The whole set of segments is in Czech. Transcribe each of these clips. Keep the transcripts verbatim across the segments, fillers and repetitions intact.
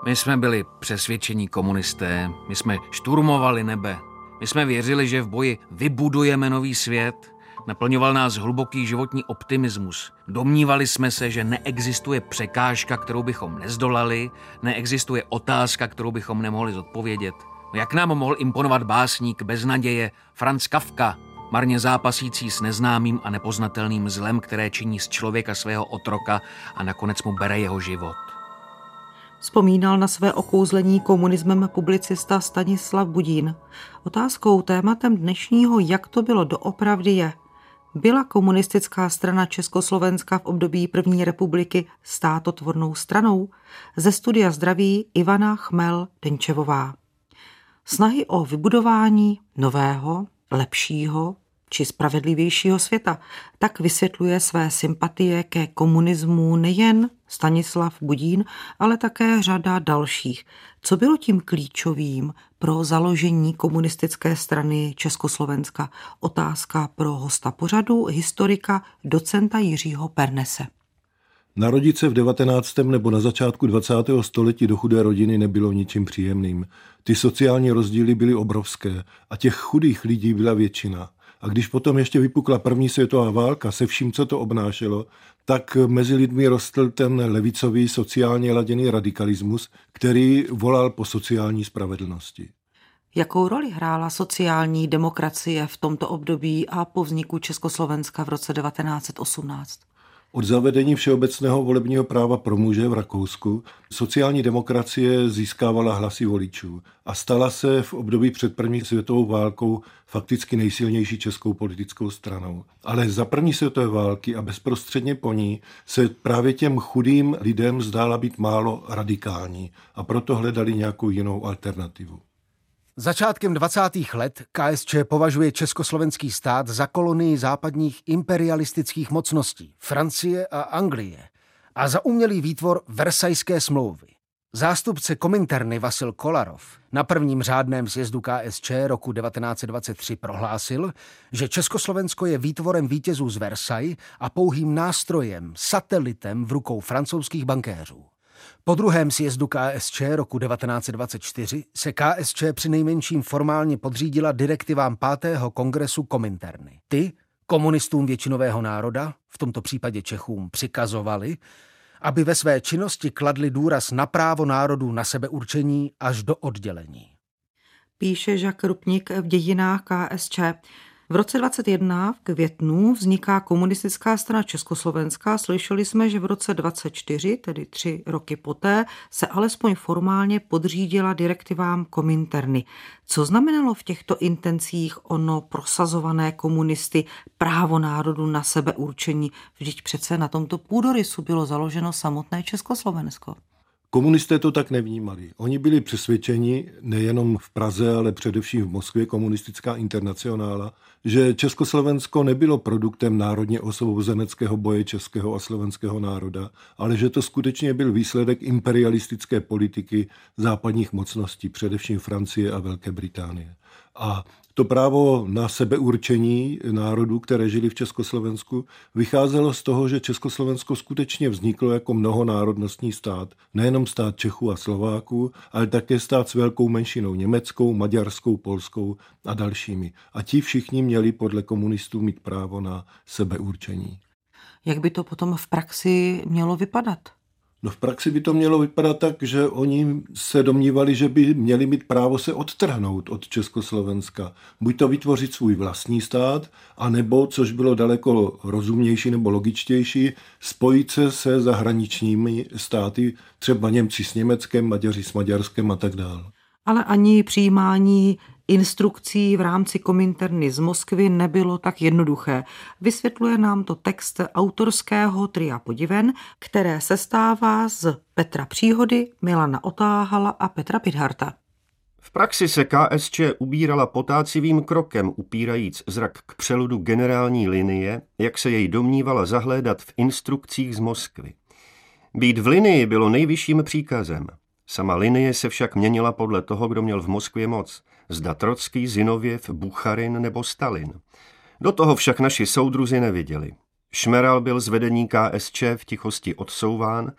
My jsme byli přesvědčení komunisté, my jsme šturmovali nebe, my jsme věřili, že v boji vybudujeme nový svět, naplňoval nás hluboký životní optimismus. Domnívali jsme se, že neexistuje překážka, kterou bychom nezdolali, neexistuje otázka, kterou bychom nemohli zodpovědět. No jak nám mohl imponovat básník bez naděje Franz Kafka, marně zápasící s neznámým a nepoznatelným zlem, které činí z člověka svého otroka a nakonec mu bere jeho život. Vzpomínal na své okouzlení komunismem publicista Stanislav Budín. Otázkou, tématem dnešního, jak to bylo doopravdy, je: byla komunistická strana Československa v období první republiky státotvornou stranou? Ze studia zdraví Ivana Chmel-Denčevová. Snahy o vybudování nového, lepšího či spravedlivějšího světa, tak vysvětluje své sympatie ke komunismu nejen Stanislav Budín, ale také řada dalších. Co bylo tím klíčovým pro založení komunistické strany Československa? Otázka pro hosta pořadu, historika docenta Jiřího Pernese. Narodit se v devatenáctém nebo na začátku dvacátého století do chudé rodiny nebylo ničím příjemným. Ty sociální rozdíly byly obrovské a těch chudých lidí byla většina. A když potom ještě vypukla první světová válka se vším, co to obnášelo, tak mezi lidmi rostl ten levicový sociálně laděný radikalismus, který volal po sociální spravedlnosti. Jakou roli hrála sociální demokracie v tomto období a po vzniku Československa v roce devatenáct set osmnáct? Od zavedení všeobecného volebního práva pro muže v Rakousku sociální demokracie získávala hlasy voličů a stala se v období před první světovou válkou fakticky nejsilnější českou politickou stranou. Ale za první světové války a bezprostředně po ní se právě těm chudým lidem zdála být málo radikální a proto hledali nějakou jinou alternativu. Začátkem dvacátých let K S Č považuje československý stát za kolonii západních imperialistických mocností Francie a Anglie a za umělý výtvor Versajské smlouvy. Zástupce Kominterny Vasil Kolarov na prvním řádném sjezdu K S Č roku devatenáct set dvacet tři prohlásil, že Československo je výtvorem vítězů z Versailles a pouhým nástrojem, satelitem v rukou francouzských bankéřů. Po druhém sjezdu K S Č roku devatenáct set dvacet čtyři se K S Č přinejmenším formálně podřídila direktivám pátého kongresu Kominterny. Ty komunistům většinového národa, v tomto případě Čechům, přikazovali, aby ve své činnosti kladli důraz na právo národů na sebeurčení až do oddělení. Píše Jacques Rupnik v dějinách K S Č. V roce dvacet jedna v květnu vzniká komunistická strana Československa. Slyšeli jsme, že v roce dvacet čtyři, tedy tři roky poté, se alespoň formálně podřídila direktivám Kominterny. Co znamenalo v těchto intencích ono prosazované komunisty právo národu na sebeurčení? Vždyť přece na tomto půdorysu bylo založeno samotné Československo. Komunisté to tak nevnímali. Oni byli přesvědčeni, nejenom v Praze, ale především v Moskvě, komunistická internacionála, že Československo nebylo produktem národně osvobozeneckého boje českého a slovenského národa, ale že to skutečně byl výsledek imperialistické politiky západních mocností, především Francie a Velké Británie. A to právo na sebeurčení národů, které žili v Československu, vycházelo z toho, že Československo skutečně vzniklo jako mnohonárodnostní stát, nejenom stát Čechů a Slováků, ale také stát s velkou menšinou německou, maďarskou, polskou a dalšími. A ti všichni měli podle komunistů mít právo na sebeurčení. Jak by to potom v praxi mělo vypadat? No v praxi by to mělo vypadat tak, že oni se domnívali, že by měli mít právo se odtrhnout od Československa. Buď to vytvořit svůj vlastní stát, anebo, což bylo daleko rozumnější nebo logičtější, spojit se se zahraničními státy, třeba Němci s Německem, Maďaři s Maďarskem a tak dále. Ale ani přijímání instrukcí v rámci Kominterny z Moskvy nebylo tak jednoduché. Vysvětluje nám to text autorského tria Podiven, které sestává z Petra Příhody, Milana Otáhala a Petra Pidharta. V praxi se K S Č ubírala potácivým krokem, upírajíc zrak k přeludu generální linie, jak se jej domnívala zahlédat v instrukcích z Moskvy. Být v linii bylo nejvyšším příkazem. Sama linie se však měnila podle toho, kdo měl v Moskvě moc. Zda Trocký, Zinověv, Bucharin nebo Stalin. Do toho však naši soudruzi neviděli. Šmeral byl z vedení K S Č v tichosti odsouván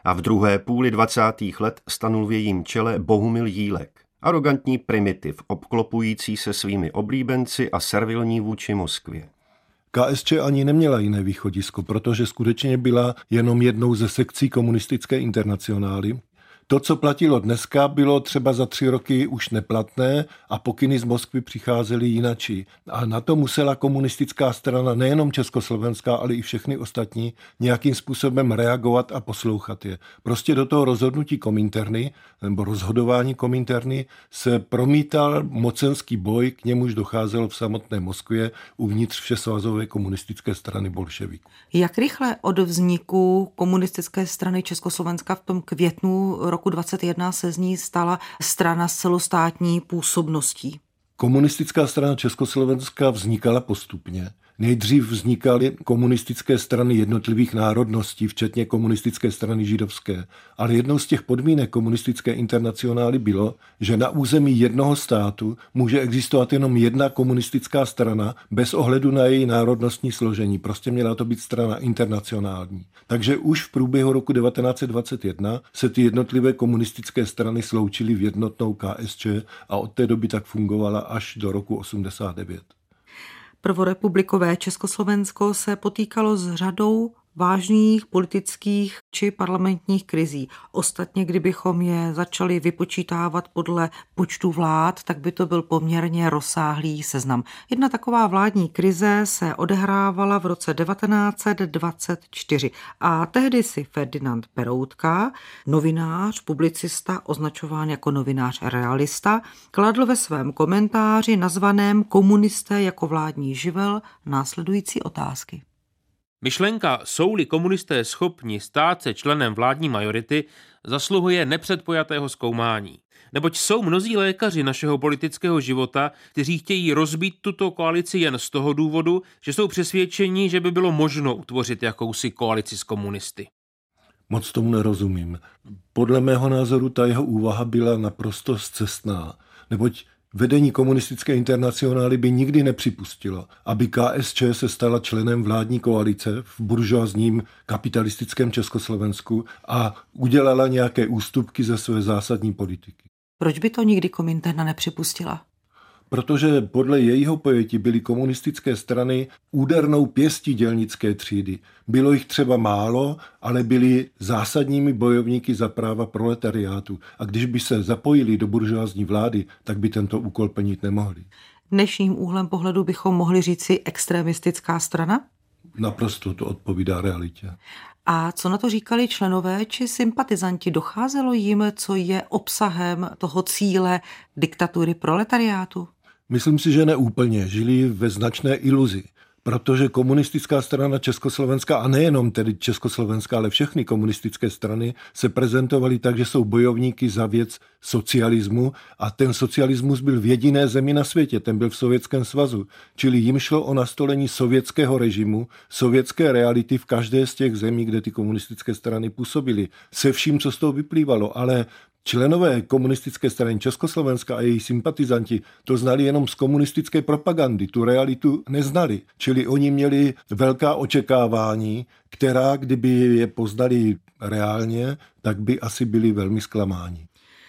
a v druhé půli dvacátých let stanul v jejím čele Bohumil Jílek, arogantní primitiv, obklopující se svými oblíbenci a servilní vůči Moskvě. K S Č ani neměla jiné východisko, protože skutečně byla jenom jednou ze sekcí komunistické internacionály. To, co platilo dneska, bylo třeba za tři roky už neplatné a pokyny z Moskvy přicházely jinačí. A na to musela komunistická strana, nejenom československá, ale i všechny ostatní, nějakým způsobem reagovat a poslouchat je. Prostě do toho rozhodnutí Kominterny, nebo rozhodování Kominterny, se promítal mocenský boj, k němuž docházelo v samotné Moskvě uvnitř všesvazové komunistické strany bolševiků. Jak rychle od vzniku komunistické strany Československa v tom květnu roku dvacet jedna se z ní stala strana s celostátní působností? Komunistická strana Československa vznikala postupně. Nejdřív vznikaly komunistické strany jednotlivých národností, včetně komunistické strany židovské. Ale jednou z těch podmínek komunistické internacionály bylo, že na území jednoho státu může existovat jenom jedna komunistická strana bez ohledu na její národnostní složení. Prostě měla to být strana internacionální. Takže už v průběhu roku devatenáct set dvacet jedna se ty jednotlivé komunistické strany sloučily v jednotnou K S Č a od té doby tak fungovala až do roku osmdesát devět. Prvorepublikové Československo se potýkalo s řadou vážných politických či parlamentních krizí. Ostatně, kdybychom je začali vypočítávat podle počtu vlád, tak by to byl poměrně rozsáhlý seznam. Jedna taková vládní krize se odehrávala v roce devatenáct set dvacet čtyři a tehdy si Ferdinand Peroutka, novinář, publicista, označován jako novinář realista, kladl ve svém komentáři nazvaném Komunisté jako vládní živel následující otázky. Myšlenka, jsou-li komunisté schopni stát se členem vládní majority, zasluhuje nepředpojatého zkoumání. Neboť jsou mnozí lékaři našeho politického života, kteří chtějí rozbít tuto koalici jen z toho důvodu, že jsou přesvědčeni, že by bylo možno utvořit jakousi koalici s komunisty. Moc tomu nerozumím. Podle mého názoru ta jeho úvaha byla naprosto scestná, neboť vedení komunistické internacionály by nikdy nepřipustilo, aby K S Č se stala členem vládní koalice v buržoazním kapitalistickém Československu a udělala nějaké ústupky ze své zásadní politiky. Proč by to nikdy Kominterna nepřipustila? Protože podle jejího pojetí byly komunistické strany údernou pěstí dělnické třídy. Bylo jich třeba málo, ale byli zásadními bojovníky za práva proletariátu. A když by se zapojili do buržoazní vlády, tak by tento úkol plnit nemohli. Dnešním úhlem pohledu bychom mohli říci extremistická strana? Naprosto to odpovídá realitě. A co na to říkali členové či sympatizanti? Docházelo jim, co je obsahem toho cíle diktatury proletariátu? Myslím si, že ne úplně. Žili ve značné iluzi, protože komunistická strana Československa, a nejenom tedy Československá, ale všechny komunistické strany se prezentovaly tak, že jsou bojovníky za věc socialismu a ten socialismus byl v jediné zemi na světě, ten byl v Sovětském svazu. Čili jim šlo o nastolení sovětského režimu, sovětské reality v každé z těch zemí, kde ty komunistické strany působily. Se vším, co z toho vyplývalo, ale členové komunistické strany Československa a její sympatizanti to znali jenom z komunistické propagandy, tu realitu neznali. Čili oni měli velká očekávání, která, kdyby je poznali reálně, tak by asi byli velmi zklamáni.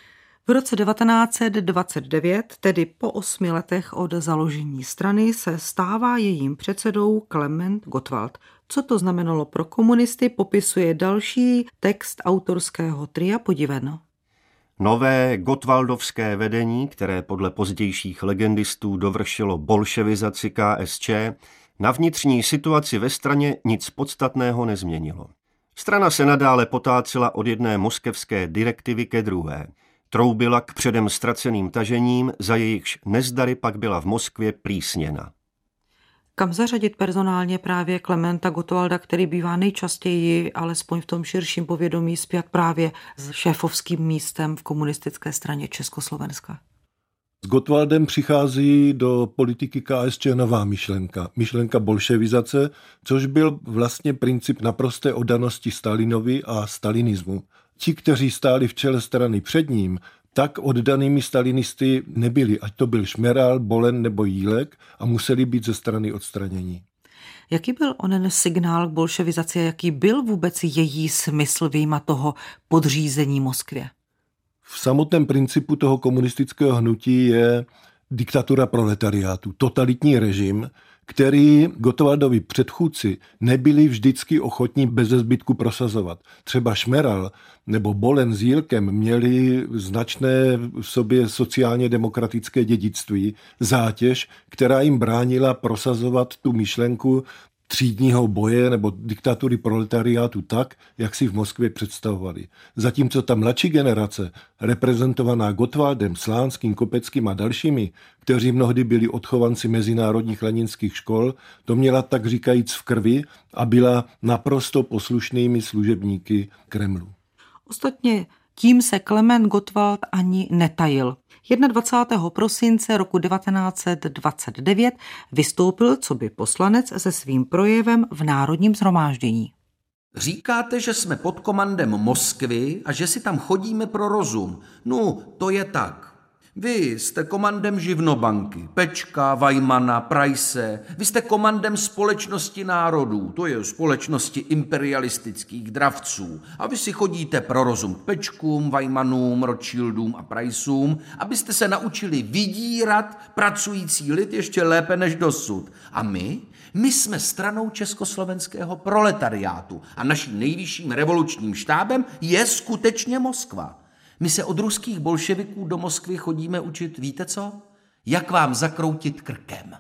V roce devatenáct set dvacet devět, tedy po osmi letech od založení strany, se stává jejím předsedou Klement Gottwald. Co to znamenalo pro komunisty, popisuje další text autorského tria Podiveno. Nové gottwaldovské vedení, které podle pozdějších legendistů dovršilo bolševizaci K S Č, na vnitřní situaci ve straně nic podstatného nezměnilo. Strana se nadále potácela od jedné moskevské direktivy ke druhé. Troubila k předem ztraceným tažením, za jejichž nezdary pak byla v Moskvě plísněna. Kam zařadit personálně právě Klementa Gottwalda, který bývá nejčastěji, alespoň v tom širším povědomí, spjat právě s šéfovským místem v komunistické straně Československa? S Gottwaldem přichází do politiky K S Č nová myšlenka. Myšlenka bolševizace, což byl vlastně princip naprosté oddanosti Stalinovi a stalinismu. Ti, kteří stáli v čele strany před ním, tak oddanými stalinisty nebyli, ať to byl Šmeral, Bolen nebo Jílek, a museli být ze strany odstranění. Jaký byl onen signál k bolševizaci a jaký byl vůbec její smysl vyjma toho podřízení Moskvě? V samotném principu toho komunistického hnutí je diktatura proletariátu, totalitní režim, který Gottwaldovi předchůdci nebyli vždycky ochotní beze zbytku prosazovat. Třeba Šmeral nebo Bolen s Jílkem měli značné v sobě sociálně demokratické dědictví, zátěž, která jim bránila prosazovat tu myšlenku třídního boje nebo diktatury proletariátu tak, jak si v Moskvě představovali. Zatímco ta mladší generace, reprezentovaná Gottwaldem, Slánským, Kopeckým a dalšími, kteří mnohdy byli odchovanci mezinárodních leninských škol, to měla tak říkajíc v krvi a byla naprosto poslušnými služebníky Kremlu. Ostatně tím se Klement Gottwald ani netajil. dvacátého prvního prosince roku devatenáct set dvacet devět vystoupil coby poslanec se svým projevem v Národním shromáždění. Říkáte, že jsme pod komandem Moskvy a že si tam chodíme pro rozum. No, to je tak. Vy jste komandem Živnobanky, Pečka, Weimana, Price. Vy jste komandem Společnosti národů, to je společnosti imperialistických dravců. A vy si chodíte pro rozum k Pečkům, Weimanům, Rothschildům a Priceům, abyste se naučili vydírat pracující lid ještě lépe než dosud. A my? My jsme stranou československého proletariátu a naším nejvyšším revolučním štábem je skutečně Moskva. My se od ruských bolševiků do Moskvy chodíme učit, víte co? Jak vám zakroutit krkem.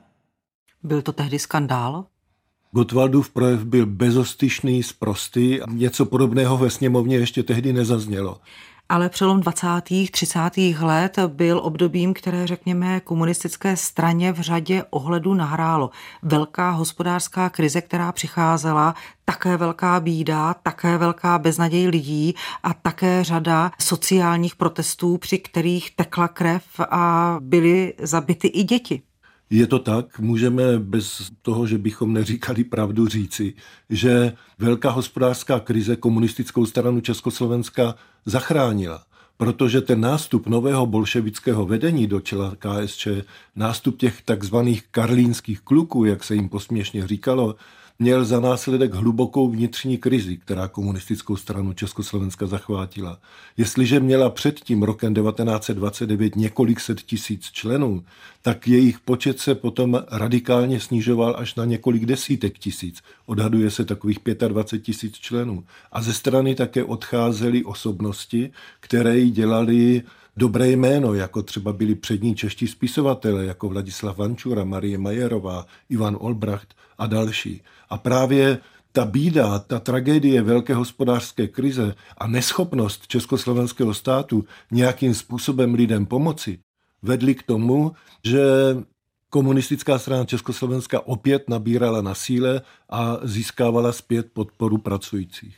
Byl to tehdy skandál? Gottwaldův projev byl bezostyšný, sprostý a něco podobného ve sněmovně ještě tehdy nezaznělo. Ale přelom dvacátých třicátých let byl obdobím, které, řekněme, komunistické straně v řadě ohledů nahrálo. Velká hospodářská krize, která přicházela, také velká bída, také velká beznaděj lidí a také řada sociálních protestů, při kterých tekla krev a byly zabity i děti. Je to tak, můžeme bez toho, že bychom neříkali pravdu, říci, že velká hospodářská krize komunistickou stranu Československa zachránila, protože ten nástup nového bolševického vedení do čela K S Č, nástup těch takzvaných karlínských kluků, jak se jim posměšně říkalo, měl za následek hlubokou vnitřní krizi, která komunistickou stranu Československa zachvátila. Jestliže měla před tím rokem devatenáct set dvacet devět několik set tisíc členů, tak jejich počet se potom radikálně snižoval až na několik desítek tisíc. Odhaduje se takových dvacet pět tisíc členů. A ze strany také odcházely osobnosti, které jí dělali dobré jméno, jako třeba byli přední čeští spisovatelé, jako Vladislav Vančura, Marie Majerová, Ivan Olbracht a další. A právě ta bída, ta tragédie velké hospodářské krize a neschopnost československého státu nějakým způsobem lidem pomoci vedly k tomu, že komunistická strana Československa opět nabírala na síle a získávala zpět podporu pracujících.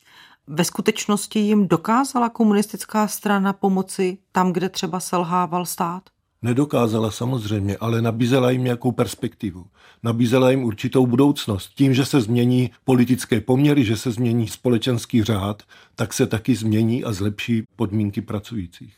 Ve skutečnosti jim dokázala komunistická strana pomoci tam, kde třeba selhával stát? Nedokázala samozřejmě, ale nabízela jim nějakou perspektivu. Nabízela jim určitou budoucnost. Tím, že se změní politické poměry, že se změní společenský řád, tak se taky změní a zlepší podmínky pracujících.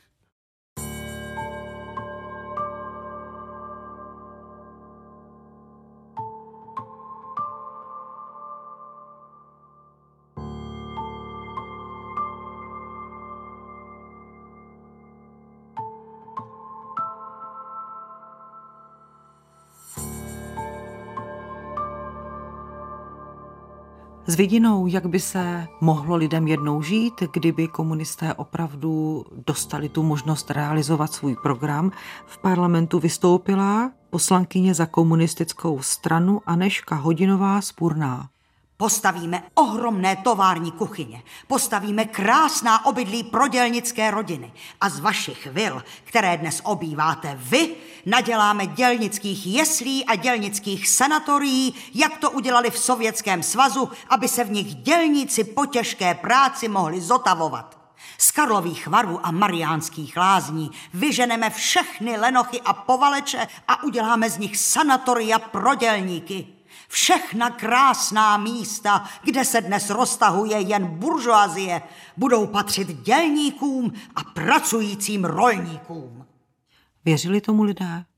S vidinou, jak by se mohlo lidem jednou žít, kdyby komunisté opravdu dostali tu možnost realizovat svůj program, v parlamentu vystoupila poslankyně za komunistickou stranu Anežka Hodinová z Purná. Postavíme ohromné tovární kuchyně, postavíme krásná obydlí pro dělnické rodiny a z vašich vil, které dnes obýváte vy, naděláme dělnických jeslí a dělnických sanatorií, jak to udělali v Sovětském svazu, aby se v nich dělníci po těžké práci mohli zotavovat. Z Karlových Varů a Mariánských Lázní vyženeme všechny lenochy a povaleče a uděláme z nich sanatoria pro dělníky. Všechna krásná místa, kde se dnes roztahuje jen buržoazie, budou patřit dělníkům a pracujícím rolníkům. Věřili tomu lidé?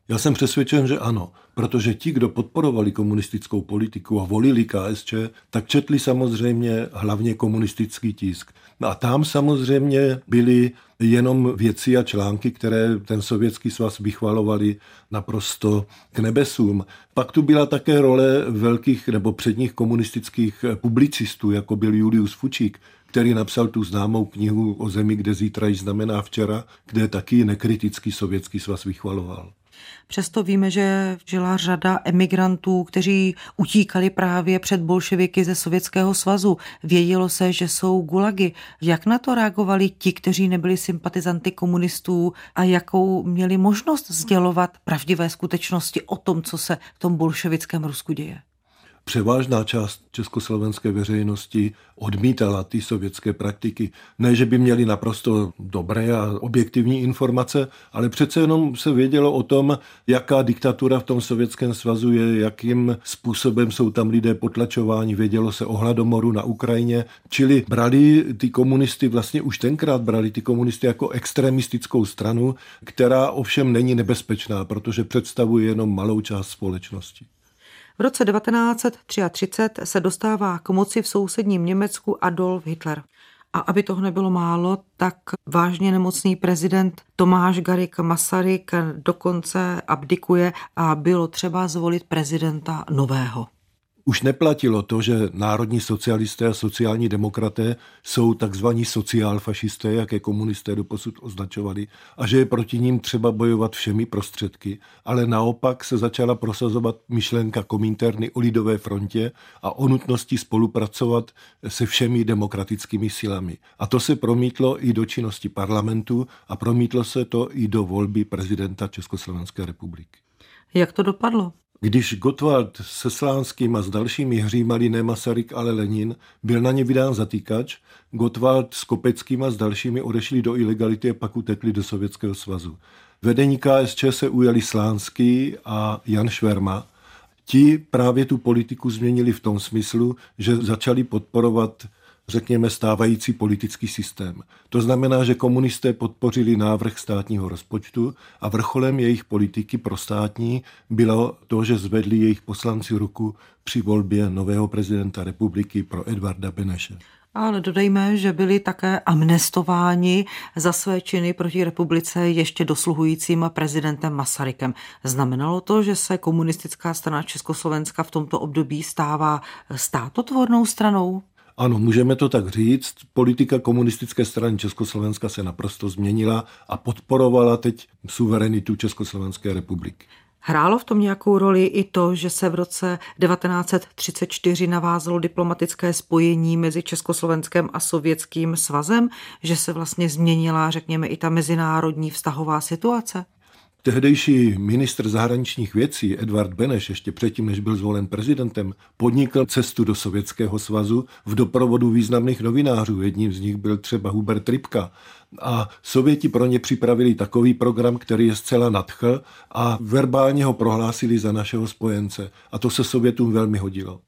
Já jsem přesvědčen, že ano, protože ti, kdo podporovali komunistickou politiku a volili K S Č, tak četli samozřejmě hlavně komunistický tisk. A tam samozřejmě byly jenom věci a články, které ten Sovětský svaz vychvalovali naprosto k nebesům. Pak tu byla také role velkých nebo předních komunistických publicistů, jako byl Julius Fučík, který napsal tu známou knihu o zemi, kde zítra již znamená včera, kde taky nekritický Sovětský svaz vychvaloval. Přesto víme, že žila řada emigrantů, kteří utíkali právě před bolševiky ze Sovětského svazu. Vědělo se, že jsou gulagy. Jak na to reagovali ti, kteří nebyli sympatizanty komunistů a jakou měli možnost sdělovat pravdivé skutečnosti o tom, co se v tom bolševickém Rusku děje? Převážná část československé veřejnosti odmítala ty sovětské praktiky. Ne, že by měli naprosto dobré a objektivní informace, ale přece jenom se vědělo o tom, jaká diktatura v tom Sovětském svazu je, jakým způsobem jsou tam lidé potlačováni. Vědělo se o hladomoru na Ukrajině, čili brali ty komunisty, vlastně už tenkrát brali ty komunisty jako extremistickou stranu, která ovšem není nebezpečná, protože představuje jenom malou část společnosti. V roce devatenáct set třicet tři se dostává k moci v sousedním Německu Adolf Hitler. A aby toho nebylo málo, tak vážně nemocný prezident Tomáš Garrigue Masaryk dokonce abdikuje a bylo třeba zvolit prezidenta nového. Už neplatilo to, že národní socialisté a sociální demokraté jsou takzvaní sociálfašisté, jak je komunisté doposud označovali, a že je proti ním třeba bojovat všemi prostředky, ale naopak se začala prosazovat myšlenka Kominterny o lidové frontě a o nutnosti spolupracovat se všemi demokratickými silami. A to se promítlo i do činnosti parlamentu a promítlo se to i do volby prezidenta Československé republiky. Jak to dopadlo? Když Gottwald se Slánským a s dalšími hřímali ne Masaryk, ale Lenin, byl na ně vydán zatýkač, Gottwald s Kopeckým a s dalšími odešli do ilegality a pak utekli do Sovětského svazu. Vedení K S Č se ujali Slánský a Jan Šverma. Ti právě tu politiku změnili v tom smyslu, že začali podporovat, řekněme, stávající politický systém. To znamená, že komunisté podpořili návrh státního rozpočtu a vrcholem jejich politiky prostátní bylo to, že zvedli jejich poslanci ruku při volbě nového prezidenta republiky pro Edvarda Beneše. Ale dodejme, že byli také amnestováni za své činy proti republice ještě dosluhujícím prezidentem Masarykem. Znamenalo to, že se komunistická strana Československa v tomto období stává státotvornou stranou? Ano, můžeme to tak říct. Politika komunistické strany Československa se naprosto změnila a podporovala teď suverenitu Československé republiky. Hrálo v tom nějakou roli i to, že se v roce devatenáct set třicet čtyři navázalo diplomatické spojení mezi Československem a Sovětským svazem, že se vlastně změnila, řekněme, i ta mezinárodní vztahová situace? Tehdejší ministr zahraničních věcí Edvard Beneš, ještě předtím, než byl zvolen prezidentem, podnikl cestu do Sovětského svazu v doprovodu významných novinářů. Jedním z nich byl třeba Hubert Ripka. A Sověti pro ně připravili takový program, který je zcela nadchl a verbálně ho prohlásili za našeho spojence. A to se Sovětům velmi hodilo.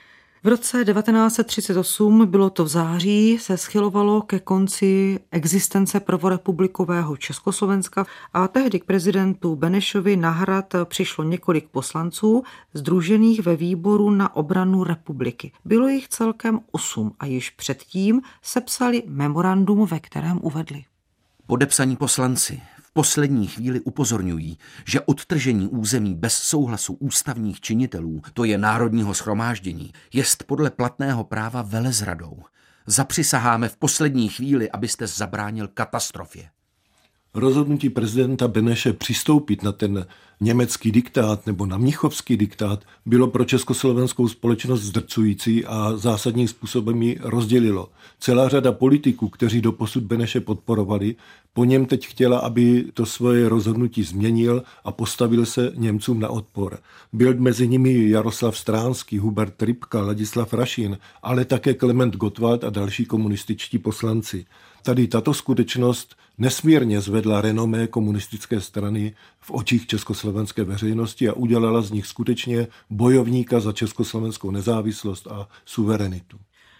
V roce devatenáct set třicet osm, bylo to v září, se schylovalo ke konci existence prvorepublikového Československa a tehdy k prezidentu Benešovi na hrad přišlo několik poslanců sdružených ve výboru na obranu republiky. Bylo jich celkem osm a již předtím sepsali memorandum, ve kterém uvedli. Podepsaní poslanci v poslední chvíli upozorňují, že odtržení území bez souhlasu ústavních činitelů, to je Národního shromáždění, jest podle platného práva velezradou. Zapřisaháme v poslední chvíli, abyste zabránil katastrofě. Rozhodnutí prezidenta Beneše přistoupit na ten německý diktát nebo na mnichovský diktát bylo pro československou společnost zdrcující a zásadním způsobem ji rozdělilo. Celá řada politiků, kteří doposud Beneše podporovali, po něm teď chtěla, aby to svoje rozhodnutí změnil a postavil se Němcům na odpor. Byl mezi nimi Jaroslav Stránský, Hubert Ripka, Ladislav Rašín, ale také Klement Gottwald a další komunističtí poslanci. Tady tato skutečnost nesmírně zvedla renomé komunistické strany v očích československé veřejnosti a udělala z nich skutečně bojovníka za československou nezávislost a suverenitu.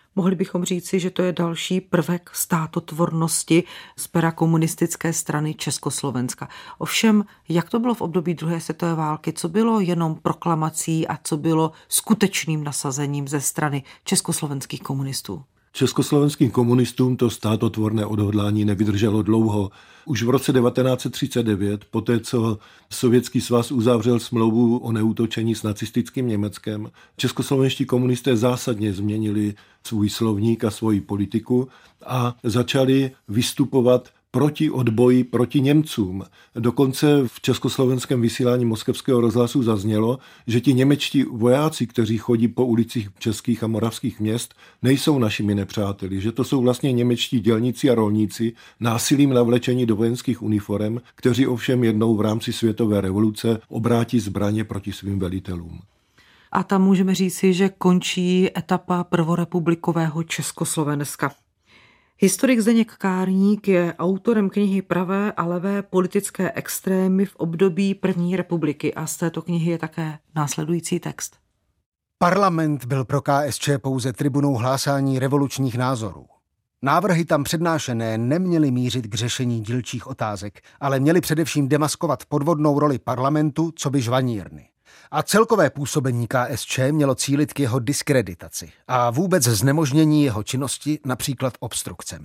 Mohli bychom říci, že to je další prvek státotvornosti z pera komunistické strany Československa. Ovšem, jak to bylo v období druhé světové války, co bylo jenom proklamací a co bylo skutečným nasazením ze strany československých komunistů? Československým komunistům to státotvorné odhodlání nevydrželo dlouho. Už v roce devatenáct set třicet devět, poté co Sovětský svaz uzavřel smlouvu o neútočení s nacistickým Německem, českoslovenští komunisté zásadně změnili svůj slovník a svoji politiku a začali vystupovat proti odboji, proti Němcům. Dokonce v československém vysílání Moskevského rozhlasu zaznělo, že ti němečtí vojáci, kteří chodí po ulicích českých a moravských měst, nejsou našimi nepřáteli, že to jsou vlastně němečtí dělníci a rolníci násilím navlečení do vojenských uniforem, kteří ovšem jednou v rámci světové revoluce obrátí zbraně proti svým velitelům. A tam můžeme říci, že končí etapa prvorepublikového Československa. Historik Zdeněk Kárník je autorem knihy Pravé a levé politické extrémy v období první republiky a z této knihy je také následující text. Parlament byl pro K S Č pouze tribunou hlásání revolučních názorů. Návrhy tam přednášené neměly mířit k řešení dílčích otázek, ale měly především demaskovat podvodnou roli parlamentu coby žvanírny. A celkové působení K S Č mělo cílit k jeho diskreditaci a vůbec znemožnění jeho činnosti, například obstrukcemi.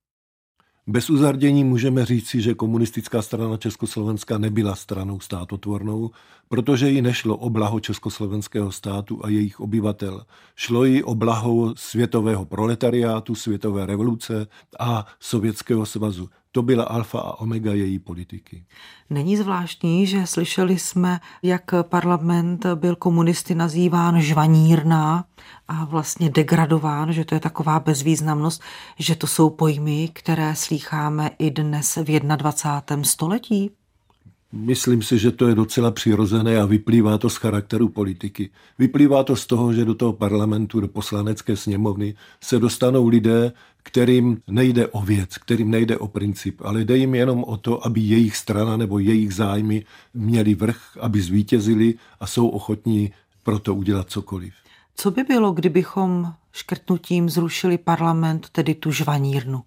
Bez uzardění můžeme říci, že komunistická strana Československa nebyla stranou státotvornou, protože jí nešlo o blaho československého státu a jejich obyvatel. Šlo jí o blaho světového proletariátu, světové revoluce a Sovětského svazu. To byla alfa a omega její politiky. Není zvláštní, že slyšeli jsme, jak parlament byl komunisty nazýván žvanírna a vlastně degradován, že to je taková bezvýznamnost, že to jsou pojmy, které slýcháme i dnes v dvacátém prvním století? Myslím si, že to je docela přirozené a vyplývá to z charakteru politiky. Vyplývá to z toho, že do toho parlamentu, do poslanecké sněmovny se dostanou lidé, kterým nejde o věc, kterým nejde o princip, ale jde jim jenom o to, aby jejich strana nebo jejich zájmy měli vrch, aby zvítězili a jsou ochotní pro to udělat cokoliv. Co by bylo, kdybychom škrtnutím zrušili parlament, tedy tu žvanírnu?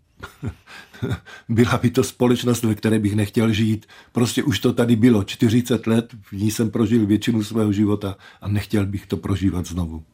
Byla by to společnost, ve které bych nechtěl žít. Prostě už to tady bylo čtyřicet let, v ní jsem prožil většinu svého života a nechtěl bych to prožívat znovu.